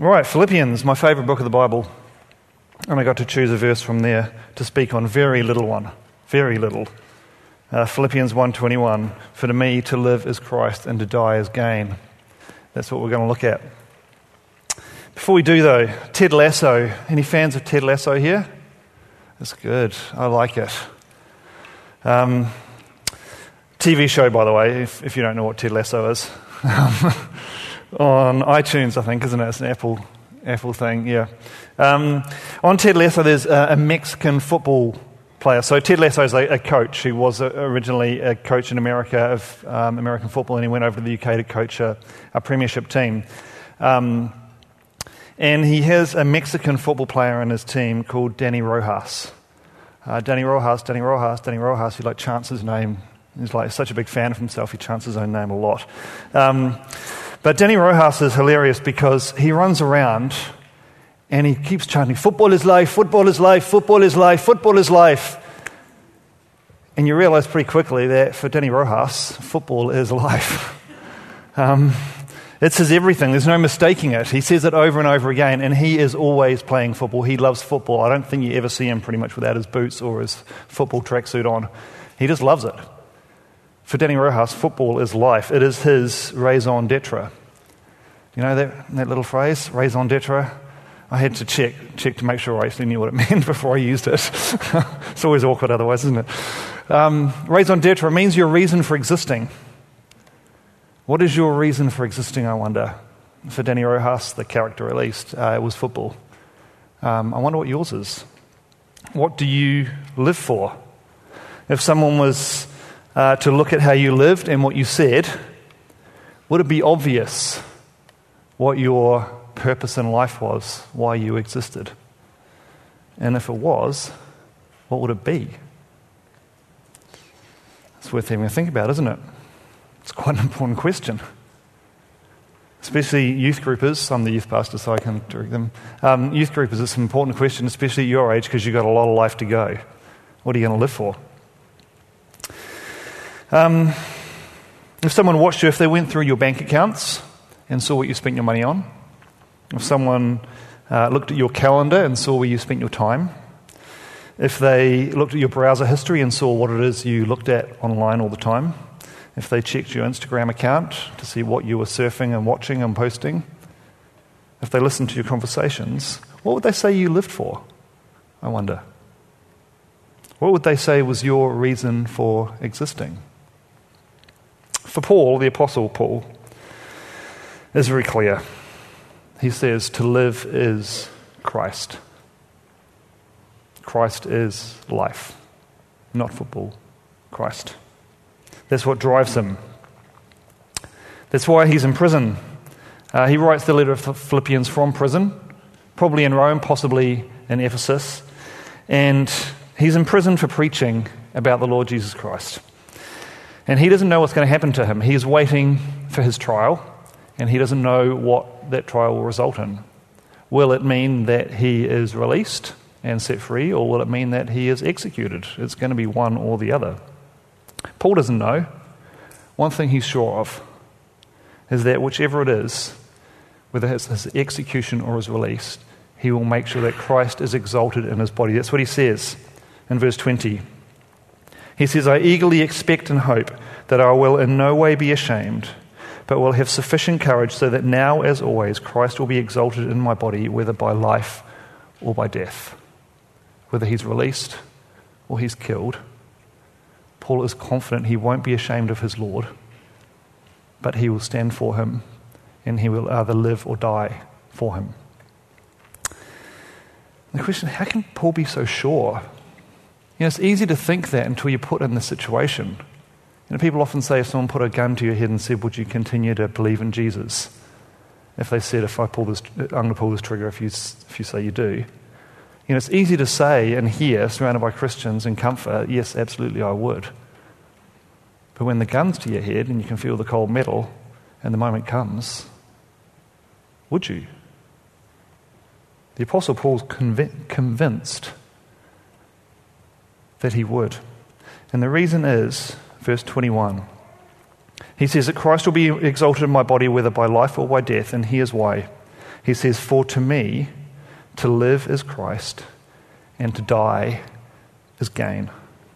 Right, Philippians, my favourite book of the Bible. And I got to choose a verse from there to speak on. Very little one. Very little. Philippians 1:21. For to me to live is Christ and to die is gain. That's what we're going to look at. Before we do though, Ted Lasso. Any fans of Ted Lasso here? That's good. I like it. TV show, by the way, if you don't know what Ted Lasso is. On iTunes, I think, isn't it? It's an Apple thing, yeah. On Ted Lasso, there's a Mexican football player. So Ted Lasso is a coach. He was originally a coach in America of American football, and he went over to the UK to coach a premiership team. And he has a Mexican football player in his team called Dani Rojas. Dani Rojas, he chants his name. He's such a big fan of himself, he chants his own name a lot. But Dani Rojas is hilarious because he runs around and he keeps chanting, football is life, football is life, football is life, football is life. And you realise pretty quickly that for Dani Rojas, football is life. It's his everything. There's no mistaking it. He says it over and over again, and he is always playing football. He loves football. I don't think you ever see him pretty much without his boots or his football tracksuit on. He just loves it. For Dani Rojas, football is life. It is his raison d'etre. You know that little phrase, raison d'etre? I had to check to make sure I actually knew what it meant before I used it. It's always awkward otherwise, isn't it? Raison d'etre means your reason for existing. What is your reason for existing, I wonder? For Dani Rojas, the character at least, it was football. I wonder what yours is. What do you live for? If someone was to look at how you lived and what you said, would it be obvious what your purpose in life was, why you existed? And if it was, what would it be? It's worth having a think about, isn't it? It's quite an important question. Especially youth groupers. I'm the youth pastor, so I can direct them. Youth groupers, it's an important question, especially at your age, because you've got a lot of life to go. What are you going to live for? If someone watched you, if they went through your bank accounts and saw what you spent your money on, if someone looked at your calendar and saw where you spent your time, if they looked at your browser history and saw what it is you looked at online all the time, if they checked your Instagram account to see what you were surfing and watching and posting, if they listened to your conversations, what would they say you lived for? I wonder. What would they say was your reason for existing? For Paul, the Apostle Paul, is very clear. He says, to live is Christ. Christ is life, not football. Christ. That's what drives him. That's why he's in prison. He writes the letter of Philippians from prison, probably in Rome, possibly in Ephesus. And he's in prison for preaching about the Lord Jesus Christ. And he doesn't know what's going to happen to him. He's waiting for his trial, and he doesn't know what that trial will result in. Will it mean that he is released and set free, or will it mean that he is executed? It's going to be one or the other. Paul doesn't know. One thing he's sure of is that whichever it is, whether it's his execution or his release, he will make sure that Christ is exalted in his body. That's what he says in verse 20. He says, I eagerly expect and hope that I will in no way be ashamed, but will have sufficient courage so that now, as always, Christ will be exalted in my body, whether by life or by death. Whether he's released or he's killed, Paul is confident he won't be ashamed of his Lord, but he will stand for him, and he will either live or die for him. The question, how can Paul be so sure? It's easy to think that until you're put in the situation. People often say, if someone put a gun to your head and said, would you continue to believe in Jesus? If they said, I'm going to pull this trigger if you say you do. It's easy to say and hear, surrounded by Christians in comfort, yes, absolutely I would. But when the gun's to your head and you can feel the cold metal and the moment comes, would you? The Apostle Paul's convinced that he would. And the reason is, verse 21. He says that Christ will be exalted in my body, whether by life or by death, and here's why. He says, "For to me, to live is Christ, and to die is gain."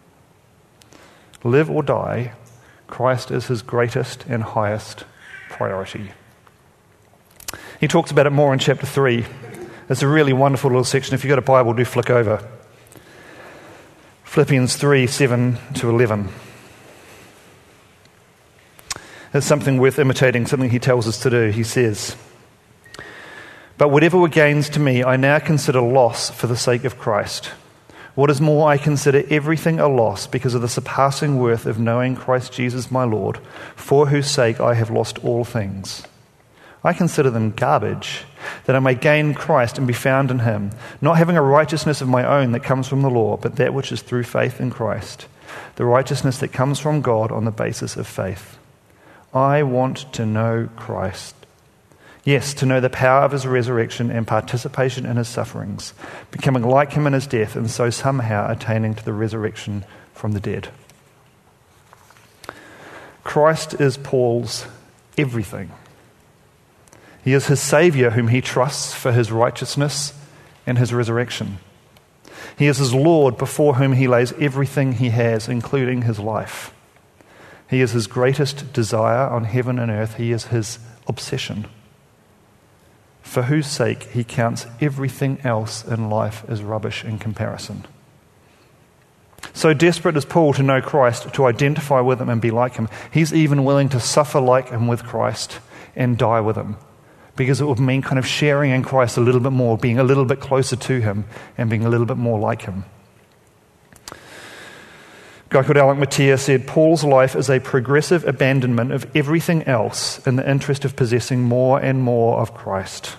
Live or die, Christ is his greatest and highest priority. He talks about it more in chapter 3. It's a really wonderful little section. If you've got a Bible, do flick over. Philippians 3, 7 to 11. It's something worth imitating, something he tells us to do. He says, "But whatever were gains to me, I now consider loss for the sake of Christ. What is more, I consider everything a loss because of the surpassing worth of knowing Christ Jesus my Lord, for whose sake I have lost all things. I consider them garbage, that I may gain Christ and be found in him, not having a righteousness of my own that comes from the law, but that which is through faith in Christ, the righteousness that comes from God on the basis of faith. I want to know Christ. Yes, to know the power of his resurrection and participation in his sufferings, becoming like him in his death, and so somehow attaining to the resurrection from the dead." Christ is Paul's everything. He is his Saviour whom he trusts for his righteousness and his resurrection. He is his Lord before whom he lays everything he has, including his life. He is his greatest desire on heaven and earth. He is his obsession, for whose sake he counts everything else in life as rubbish in comparison. So desperate is Paul to know Christ, to identify with him and be like him, he's even willing to suffer like him with Christ and die with him, because it would mean kind of sharing in Christ a little bit more, being a little bit closer to him and being a little bit more like him. A guy called Alec Mattia said, "Paul's life is a progressive abandonment of everything else in the interest of possessing more and more of Christ."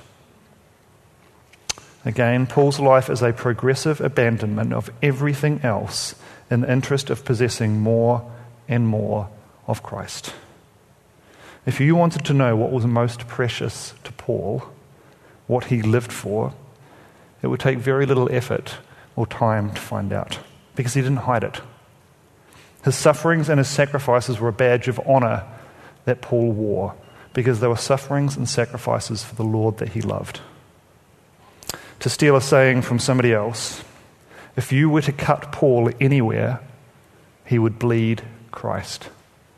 Again, Paul's life is a progressive abandonment of everything else in the interest of possessing more and more of Christ. If you wanted to know what was most precious to Paul, what he lived for, it would take very little effort or time to find out, because he didn't hide it. His sufferings and his sacrifices were a badge of honor that Paul wore, because they were sufferings and sacrifices for the Lord that he loved. To steal a saying from somebody else, if you were to cut Paul anywhere, he would bleed Christ.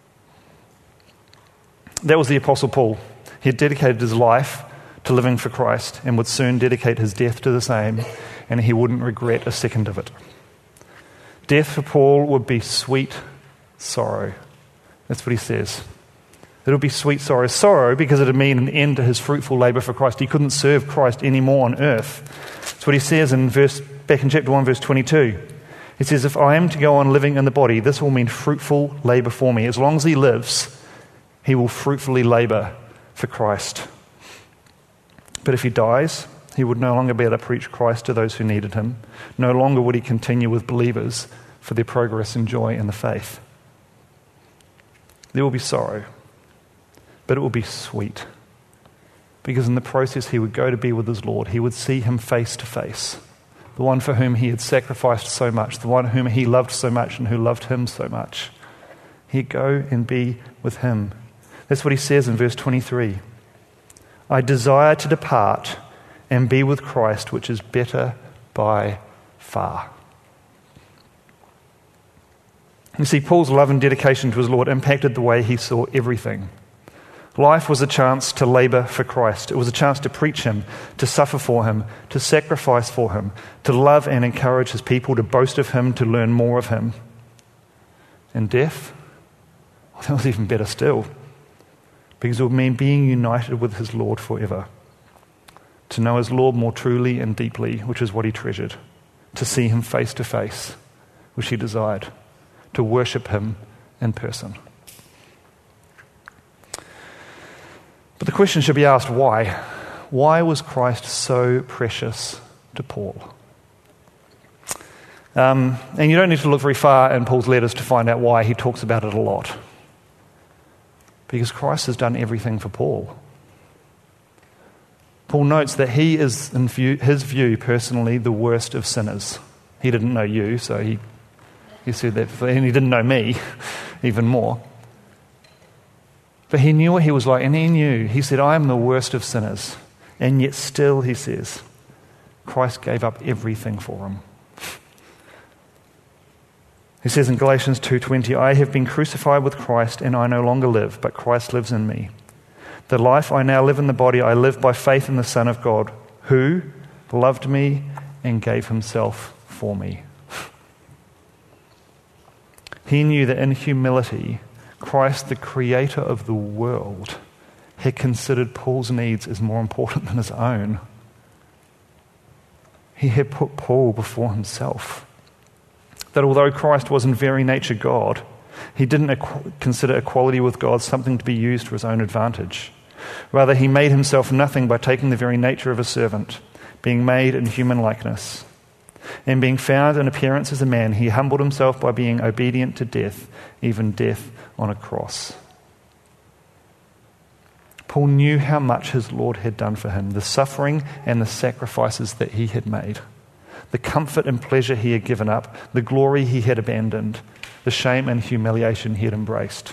That was the Apostle Paul. He had dedicated his life to living for Christ and would soon dedicate his death to the same, and he wouldn't regret a second of it. Death for Paul would be sweet sorrow. That's what he says. It would be sweet sorrow. Sorrow because it would mean an end to his fruitful labour for Christ. He couldn't serve Christ anymore on earth. That's what he says back in chapter 1, verse 22. He says, "If I am to go on living in the body, this will mean fruitful labour for me." As long as he lives, he will fruitfully labour for Christ. But if he dies, he would no longer be able to preach Christ to those who needed him. No longer would he continue with believers for their progress and joy in the faith. There will be sorrow, but it will be sweet, because in the process he would go to be with his Lord. He would see him face to face, the one for whom he had sacrificed so much, the one whom he loved so much and who loved him so much. He'd go and be with him. That's what he says in verse 23. "I desire to depart and be with Christ, which is better by far." You see, Paul's love and dedication to his Lord impacted the way he saw everything. Life was a chance to labour for Christ. It was a chance to preach him, to suffer for him, to sacrifice for him, to love and encourage his people, to boast of him, to learn more of him. And death? Well, that was even better still, because it would mean being united with his Lord forever. To know his Lord more truly and deeply, which is what he treasured. To see him face to face, which he desired. To worship him in person. But the question should be asked, why? Why was Christ so precious to Paul? And you don't need to look very far in Paul's letters to find out why. He talks about it a lot. Because Christ has done everything for Paul. Paul notes that he is, in his view, personally, the worst of sinners. He didn't know you, so he said that, and he didn't know me even more. But he knew what he was like, and he said, "I am the worst of sinners." And yet still, he says, Christ gave up everything for him. He says in Galatians 2:20, I have been crucified with Christ, and I no longer live, but Christ lives in me. The life I now live in the body, I live by faith in the Son of God, who loved me and gave himself for me. He knew that in humility, Christ, the creator of the world, had considered Paul's needs as more important than his own. He had put Paul before himself. That although Christ was in very nature God, he didn't consider equality with God something to be used for his own advantage. Rather, he made himself nothing by taking the very nature of a servant, being made in human likeness. And being found in appearance as a man, he humbled himself by being obedient to death, even death on a cross. Paul knew how much his Lord had done for him, the suffering and the sacrifices that he had made, the comfort and pleasure he had given up, the glory he had abandoned, the shame and humiliation he had embraced.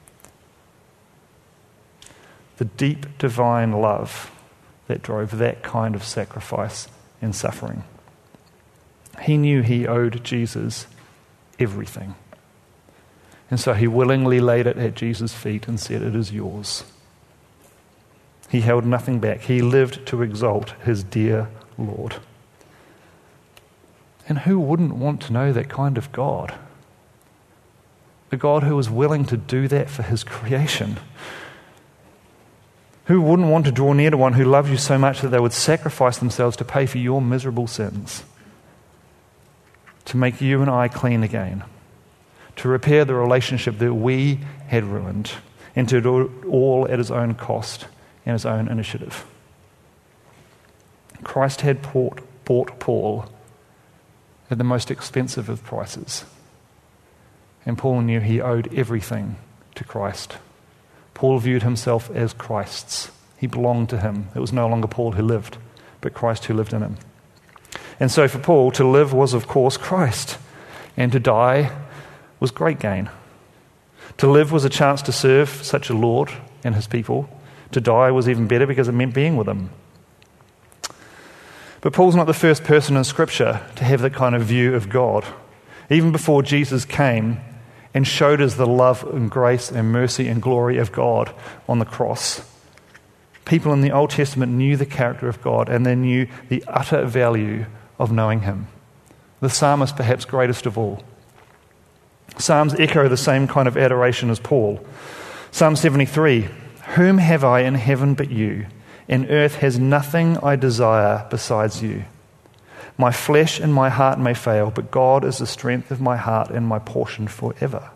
The deep divine love that drove that kind of sacrifice and suffering. He knew he owed Jesus everything. And so he willingly laid it at Jesus' feet and said, it is yours. He held nothing back. He lived to exalt his dear Lord. And who wouldn't want to know that kind of God? A God who was willing to do that for his creation. Who wouldn't want to draw near to one who loved you so much that they would sacrifice themselves to pay for your miserable sins? To make you and I clean again. To repair the relationship that we had ruined. And to do it all at his own cost and his own initiative. Christ had bought Paul at the most expensive of prices. And Paul knew he owed everything to Christ. Paul viewed himself as Christ's. He belonged to him. It was no longer Paul who lived, but Christ who lived in him. And so for Paul, to live was of course Christ, and to die was great gain. To live was a chance to serve such a Lord and his people. To die was even better because it meant being with him. But Paul's not the first person in Scripture to have that kind of view of God. Even before Jesus came and showed us the love and grace and mercy and glory of God on the cross, people in the Old Testament knew the character of God, and they knew the utter value of knowing him. The psalmist, perhaps greatest of all. Psalms echo the same kind of adoration as Paul. Psalm 73, whom have I in heaven but you? And earth has nothing I desire besides you. My flesh and my heart may fail, but God is the strength of my heart and my portion forever.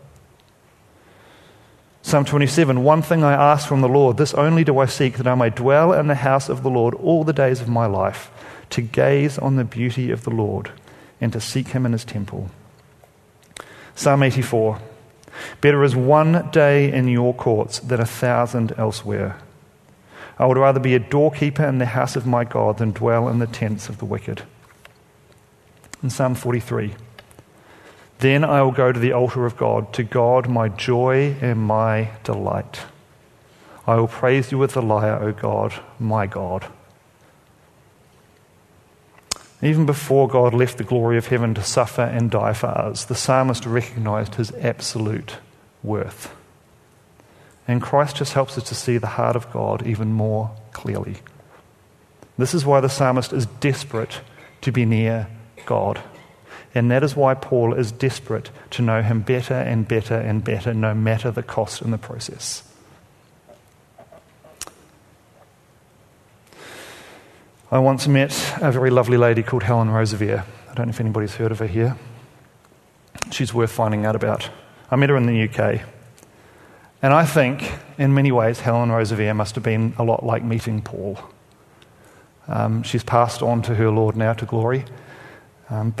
Psalm 27, one thing I ask from the Lord, this only do I seek, that I may dwell in the house of the Lord all the days of my life, to gaze on the beauty of the Lord and to seek him in his temple. Psalm 84, better is one day in your courts than 1,000 elsewhere. I would rather be a doorkeeper in the house of my God than dwell in the tents of the wicked. In Psalm 43, then I will go to the altar of God my joy and my delight. I will praise you with the lyre, O God, my God. Even before God left the glory of heaven to suffer and die for us, the psalmist recognized his absolute worth. And Christ just helps us to see the heart of God even more clearly. This is why the psalmist is desperate to be near God. And that is why Paul is desperate to know him better and better and better, no matter the cost in the process. I once met a very lovely lady called Helen Roseveare. I don't know if anybody's heard of her here. She's worth finding out about. I met her in the UK. And I think, in many ways, Helen Roseveare must have been a lot like meeting Paul. She's passed on to her Lord now to glory. And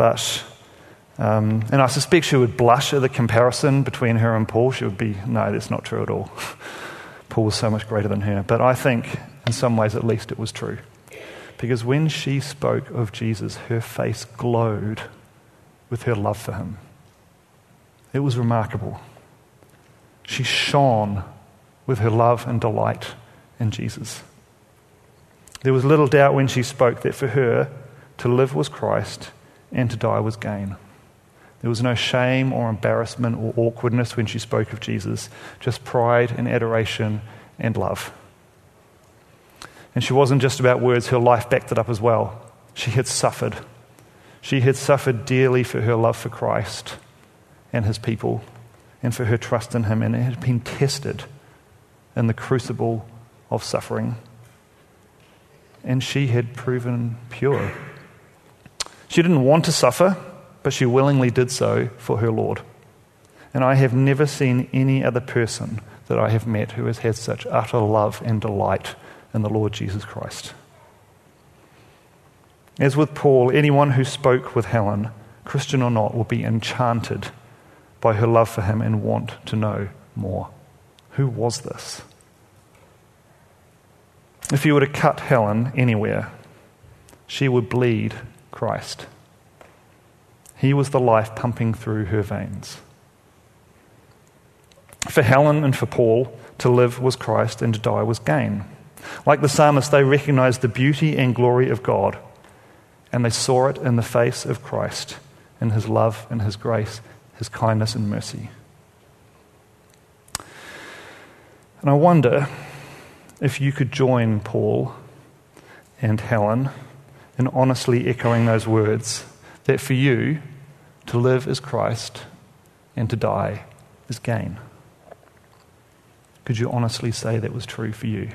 I suspect she would blush at the comparison between her and Paul. She would be, no, that's not true at all. Paul was so much greater than her. But I think, in some ways at least, it was true. Because when she spoke of Jesus, her face glowed with her love for him. It was remarkable. She shone with her love and delight in Jesus. There was little doubt when she spoke that for her, to live was Christ and to die was gain. There was no shame or embarrassment or awkwardness when she spoke of Jesus, just pride and adoration and love. And she wasn't just about words, her life backed it up as well. She had suffered. She had suffered dearly for her love for Christ and his people and for her trust in him, and it had been tested in the crucible of suffering. And she had proven pure. She didn't want to suffer, but she willingly did so for her Lord. And I have never seen any other person that I have met who has had such utter love and delight in the Lord Jesus Christ. As with Paul, anyone who spoke with Helen, Christian or not, will be enchanted by her love for him and want to know more. Who was this? If you were to cut Helen anywhere, she would bleed Christ. He was the life pumping through her veins. For Helen and for Paul, to live was Christ and to die was gain. Like the psalmist, they recognized the beauty and glory of God, and they saw it in the face of Christ, in his love and his grace, his kindness and mercy. And I wonder if you could join Paul and Helen in honestly echoing those words, that for you, to live is Christ and to die is gain. Could you honestly say that was true for you?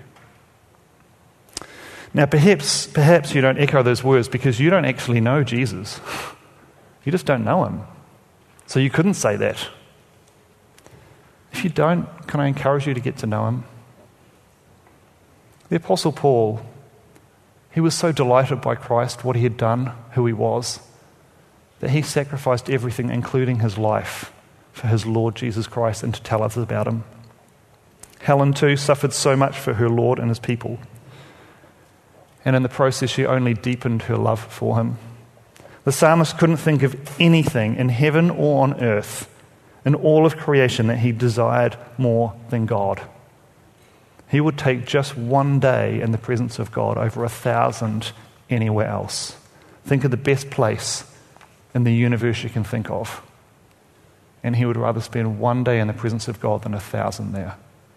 Now, perhaps you don't echo those words because you don't actually know Jesus. You just don't know him. So you couldn't say that. If you don't, can I encourage you to get to know him? The Apostle Paul, he was so delighted by Christ, what he had done, who he was, that he sacrificed everything, including his life, for his Lord Jesus Christ and to tell others about him. Helen, too, suffered so much for her Lord and his people. And in the process, she only deepened her love for him. The psalmist couldn't think of anything in heaven or on earth, in all of creation, that he desired more than God. He would take just one day in the presence of God over 1,000 anywhere else. Think of the best place in the universe you can think of. And he would rather spend one day in the presence of God than 1,000 there.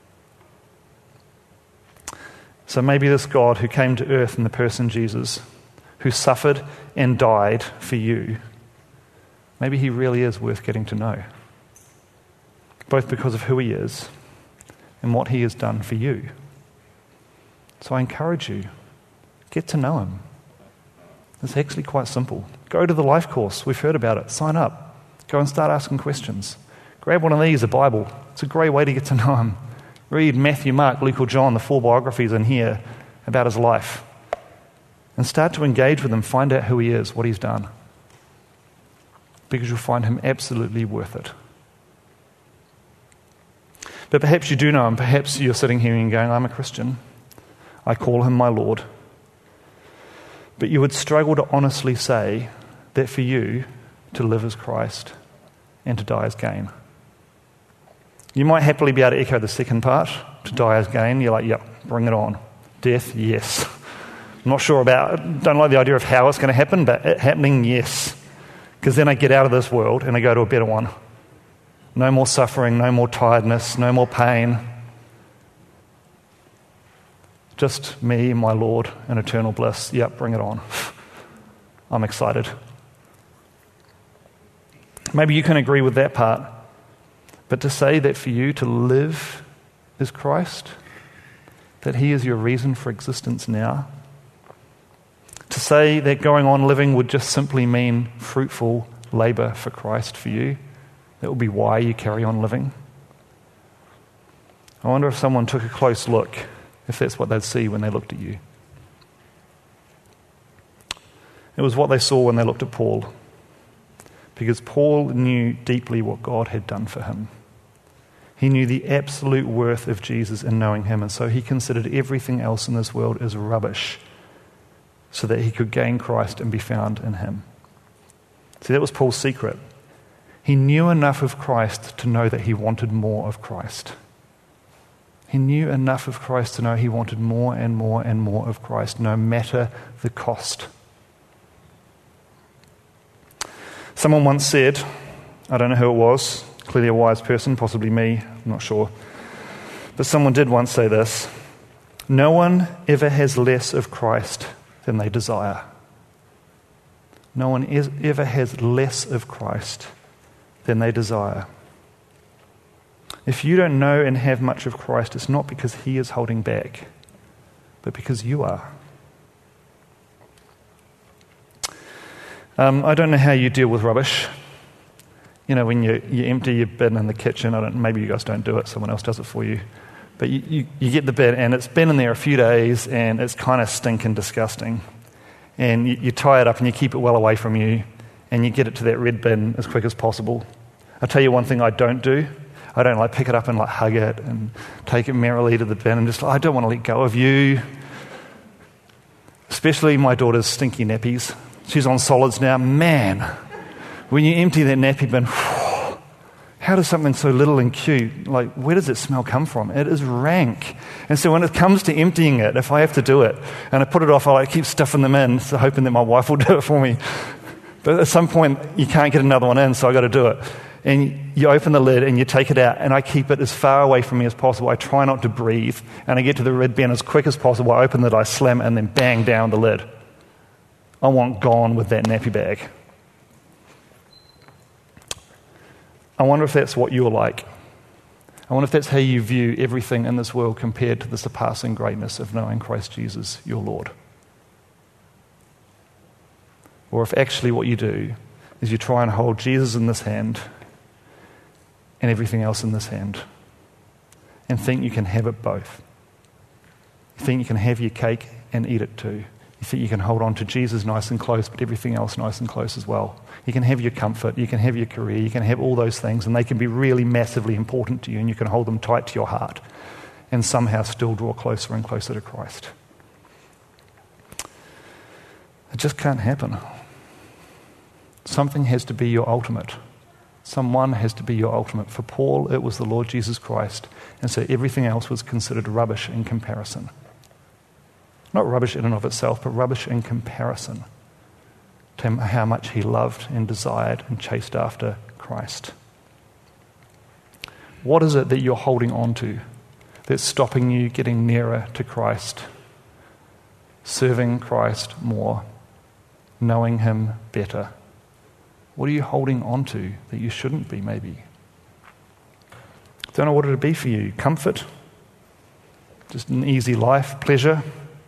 So maybe this God who came to earth in the person Jesus, who suffered and died for you, maybe he really is worth getting to know, both because of who he is and what he has done for you. So I encourage you, get to know him. It's actually quite simple. Go to the life course. We've heard about it. Sign up. Go and start asking questions. Grab one of these, a Bible. It's a great way to get to know him. Read Matthew, Mark, Luke or John, the 4 biographies in here about his life. And start to engage with him. Find out who he is, what he's done. Because you'll find him absolutely worth it. But perhaps you do know him. Perhaps you're sitting here and going, I'm a Christian. I call him my Lord. But you would struggle to honestly say that for you, to live as Christ and to die as gain. You might happily be able to echo the second part, to die as gain. You're like, yep, bring it on. Death, yes. I'm not sure about, don't like the idea of how it's going to happen, but it happening, yes. Because then I get out of this world and I go to a better one. No more suffering, no more tiredness, no more pain. Just me, my Lord, and eternal bliss. Yep, bring it on. I'm excited. Maybe you can agree with that part. But to say that for you to live is Christ, that he is your reason for existence now, to say that going on living would just simply mean fruitful labor for Christ for you, that will be why you carry on living. I wonder if someone took a close look, if that's what they'd see when they looked at you. It was what they saw when they looked at Paul, because Paul knew deeply what God had done for him. He knew the absolute worth of Jesus in knowing him, and so he considered everything else in this world as rubbish so that he could gain Christ and be found in him. See, that was Paul's secret. He knew enough of Christ to know that he wanted more of Christ. He knew enough of Christ to know he wanted more and more and more of Christ, no matter the cost. Someone once said, I don't know who it was, clearly a wise person, possibly me, I'm not sure, but someone did once say this: no one ever has less of Christ than they desire. No one ever has less of Christ than they desire. If you don't know and have much of Christ, it's not because he is holding back, but because you are. I don't know how you deal with rubbish. You know, when you empty your bin in the kitchen, maybe you guys don't do it, someone else does it for you. But you get the bin, and it's been in there a few days, and it's kind of stinking disgusting. And you tie it up, and you keep it well away from you, and you get it to that red bin as quick as possible. I'll tell you one thing I don't do. I don't pick it up and hug it and take it merrily to the bin and just, I don't want to let go of you. Especially my daughter's stinky nappies. She's on solids now. Man, when you empty that nappy bin, how does something so little and cute, where does that smell come from? It is rank. And so when it comes to emptying it, if I have to do it, and I put it off, I keep stuffing them in, so hoping that my wife will do it for me. But at some point, you can't get another one in, so I got to do it. And you open the lid and you take it out, and I keep it as far away from me as possible. I try not to breathe, and I get to the red bin as quick as possible. I open it, I slam it, and then bang down the lid. I want gone with that nappy bag. I wonder if that's what you're like. I wonder if that's how you view everything in this world compared to the surpassing greatness of knowing Christ Jesus, your Lord. Or if actually what you do is you try and hold Jesus in this hand and everything else in this hand and think you can have it both. You think you can have your cake and eat it too. You think you can hold on to Jesus nice and close, but everything else nice and close as well. You can have your comfort, you can have your career, you can have all those things, and they can be really massively important to you, and you can hold them tight to your heart and somehow still draw closer and closer to Christ. It just can't happen. Something has to be your ultimate. Someone has to be your ultimate. For Paul, it was the Lord Jesus Christ, and so everything else was considered rubbish in comparison. Not rubbish in and of itself, but rubbish in comparison to how much he loved and desired and chased after Christ. What is it that you're holding on to that's stopping you getting nearer to Christ, serving Christ more, knowing him better? What are you holding on to that you shouldn't be, maybe? Don't know what it would be for you. Comfort? Just an easy life? Pleasure?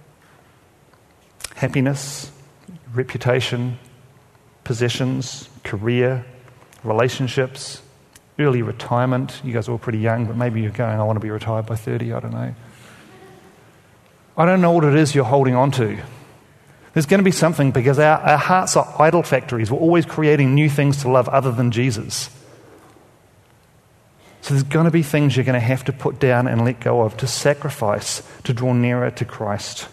Happiness, reputation, possessions, career, relationships, early retirement. You guys are all pretty young, but maybe you're going, I want to be retired by 30, I don't know. I don't know what it is you're holding on to. There's going to be something, because our hearts are idol factories. We're always creating new things to love other than Jesus. So there's going to be things you're going to have to put down and let go of, to sacrifice, to draw nearer to Christ.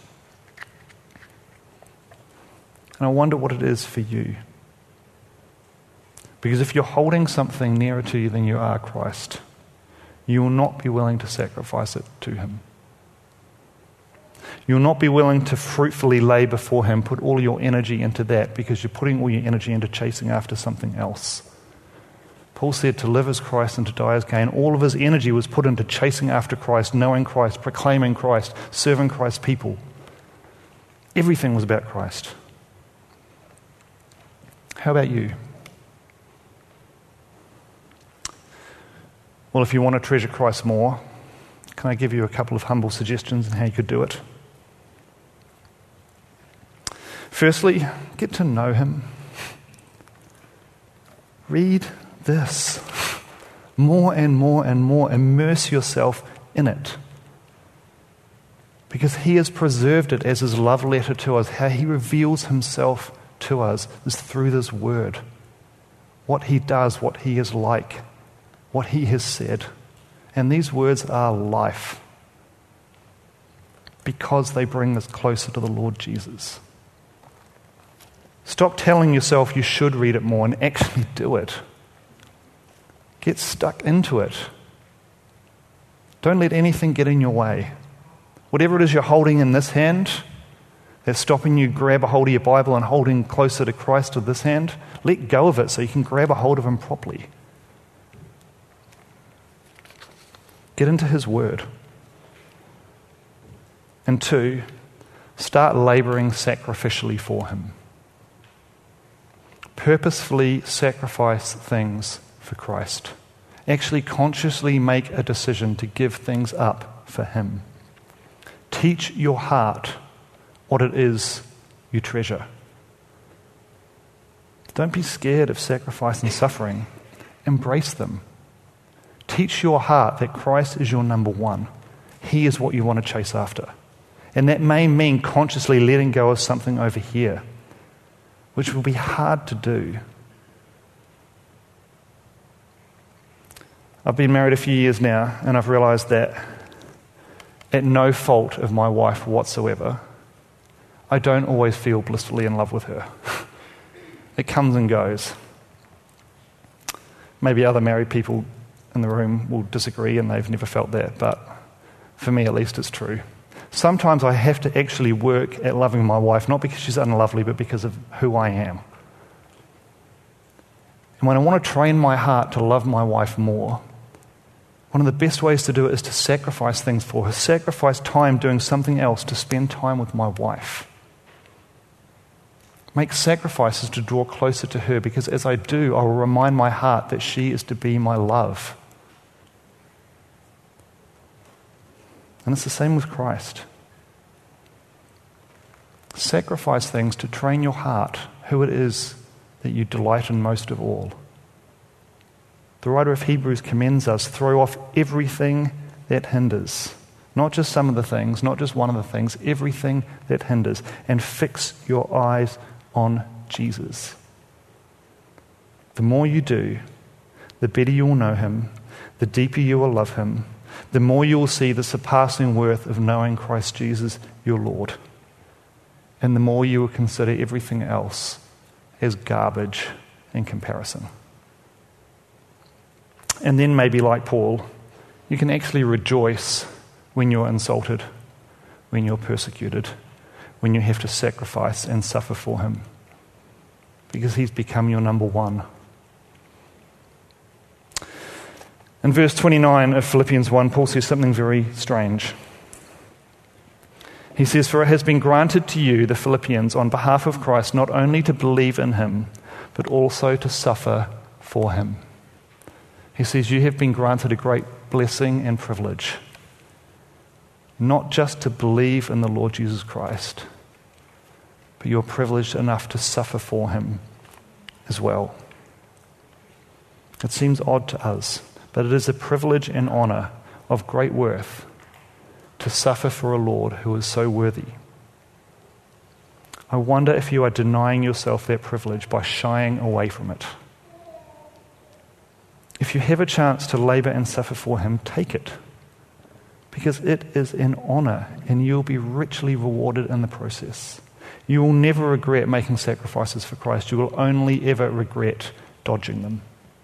And I wonder what it is for you. Because if you're holding something nearer to you than you are Christ, you will not be willing to sacrifice it to him. You will not be willing to fruitfully lay before him, put all your energy into that, because you're putting all your energy into chasing after something else. Paul said to live as Christ and to die as gain. All of his energy was put into chasing after Christ, knowing Christ, proclaiming Christ, serving Christ's people. Everything was about Christ. How about you? Well, if you want to treasure Christ more, can I give you a couple of humble suggestions on how you could do it? Firstly, get to know him. Read this more and more and more. Immerse yourself in it. Because he has preserved it as his love letter to us. How he reveals himself to us is through this word. What he does, what he is like, what he has said. And these words are life, because they bring us closer to the Lord Jesus. Stop telling yourself you should read it more and actually do it. Get stuck into it. Don't let anything get in your way. Whatever it is you're holding in this hand that's stopping you grab a hold of your Bible and holding closer to Christ with this hand, let go of it so you can grab a hold of him properly. Get into his word. And 2, start laboring sacrificially for him. Purposefully sacrifice things for Christ. Actually consciously make a decision to give things up for him. Teach your heart what it is you treasure. Don't be scared of sacrifice and suffering. Embrace them. Teach your heart that Christ is your number one. He is what you want to chase after. And that may mean consciously letting go of something over here, which will be hard to do. I've been married a few years now, and I've realised that at no fault of my wife whatsoever, I don't always feel blissfully in love with her. It comes and goes. Maybe other married people in the room will disagree and they've never felt that, but for me at least it's true. Sometimes I have to actually work at loving my wife, not because she's unlovely, but because of who I am. And when I want to train my heart to love my wife more, one of the best ways to do it is to sacrifice things for her, sacrifice time doing something else to spend time with my wife. Make sacrifices to draw closer to her, because as I do, I will remind my heart that she is to be my love. And it's the same with Christ. Sacrifice things to train your heart who it is that you delight in most of all. The writer of Hebrews commends us, throw off everything that hinders. Not just some of the things, not just one of the things, everything that hinders. And fix your eyes on Jesus. The more you do, the better you will know him, the deeper you will love him, the more you will see the surpassing worth of knowing Christ Jesus, your Lord. And the more you will consider everything else as garbage in comparison. And then maybe like Paul, you can actually rejoice when you're insulted, when you're persecuted, when you have to sacrifice and suffer for him, because he's become your number one. In verse 29 of Philippians 1, Paul says something very strange. He says, "For it has been granted to you, the Philippians, on behalf of Christ, not only to believe in him, but also to suffer for him." He says, you have been granted a great blessing and privilege, not just to believe in the Lord Jesus Christ, but you're privileged enough to suffer for him as well. It seems odd to us, but it is a privilege and honor of great worth to suffer for a Lord who is so worthy. I wonder if you are denying yourself that privilege by shying away from it. If you have a chance to labor and suffer for him, take it, because it is an honor and you'll be richly rewarded in the process. You will never regret making sacrifices for Christ. You will only ever regret dodging them.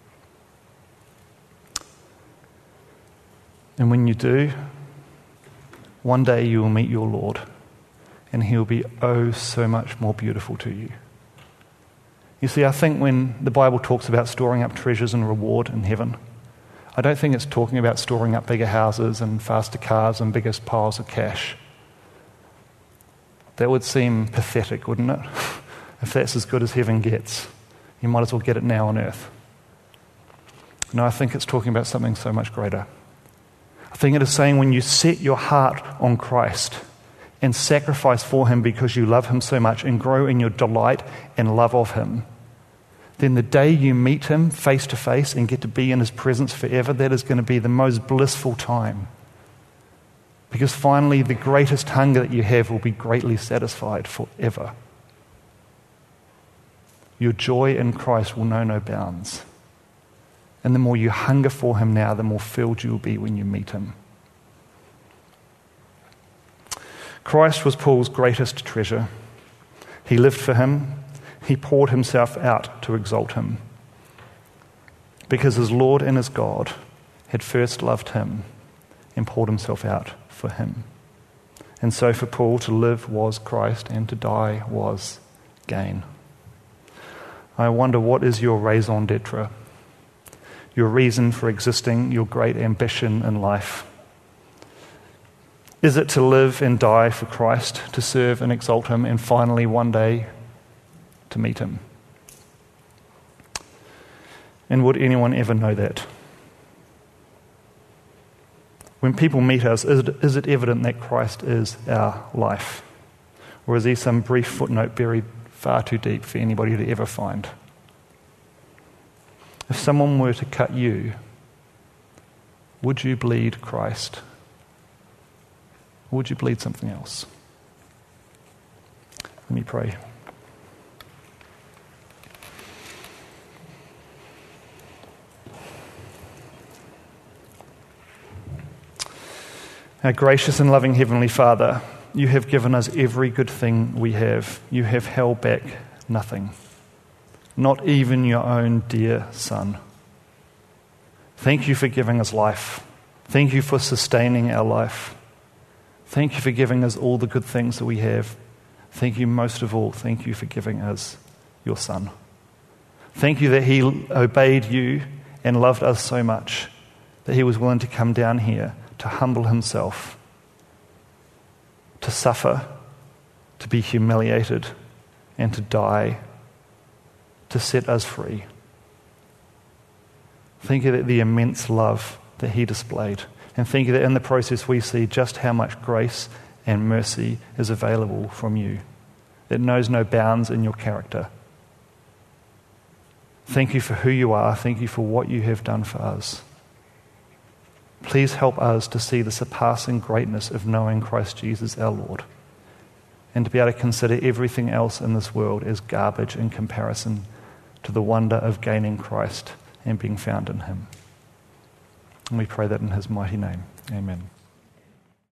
And when you do, one day you will meet your Lord, and he will be oh so much more beautiful to you. You see, I think when the Bible talks about storing up treasures and reward in heaven, I don't think it's talking about storing up bigger houses and faster cars and bigger piles of cash. That would seem pathetic, wouldn't it? If that's as good as heaven gets, you might as well get it now on earth. No, I think it's talking about something so much greater. I think it is saying when you set your heart on Christ and sacrifice for him because you love him so much and grow in your delight and love of him, then the day you meet him face to face and get to be in his presence forever, that is going to be the most blissful time. Because finally the greatest hunger that you have will be greatly satisfied forever. Your joy in Christ will know no bounds. And the more you hunger for him now, the more filled you will be when you meet him. Christ was Paul's greatest treasure. He lived for him. He poured himself out to exalt him. Because his Lord and his God had first loved him and poured himself out for him. And so for Paul, to live was Christ and to die was gain. I wonder, what is your raison d'etre? Your reason for existing, your great ambition in life? Is it to live and die for Christ, to serve and exalt him, and finally one day to meet him? And would anyone ever know that? When people meet us, is it evident that Christ is our life? Or is he some brief footnote buried far too deep for anybody to ever find? If someone were to cut you, would you bleed Christ? Or would you bleed something else? Let me pray. Our gracious and loving Heavenly Father, you have given us every good thing we have. You have held back nothing, not even your own dear Son. Thank you for giving us life. Thank you for sustaining our life. Thank you for giving us all the good things that we have. Thank you most of all, thank you for giving us your Son. Thank you that he obeyed you and loved us so much that he was willing to come down here to humble himself, to suffer, to be humiliated, and to die, to set us free. Thank you that the immense love that he displayed, and thank you that in the process we see just how much grace and mercy is available from you. It knows no bounds in your character. Thank you for who you are. Thank you for what you have done for us. Please help us to see the surpassing greatness of knowing Christ Jesus our Lord, and to be able to consider everything else in this world as garbage in comparison to the wonder of gaining Christ and being found in him. And we pray that in his mighty name. Amen.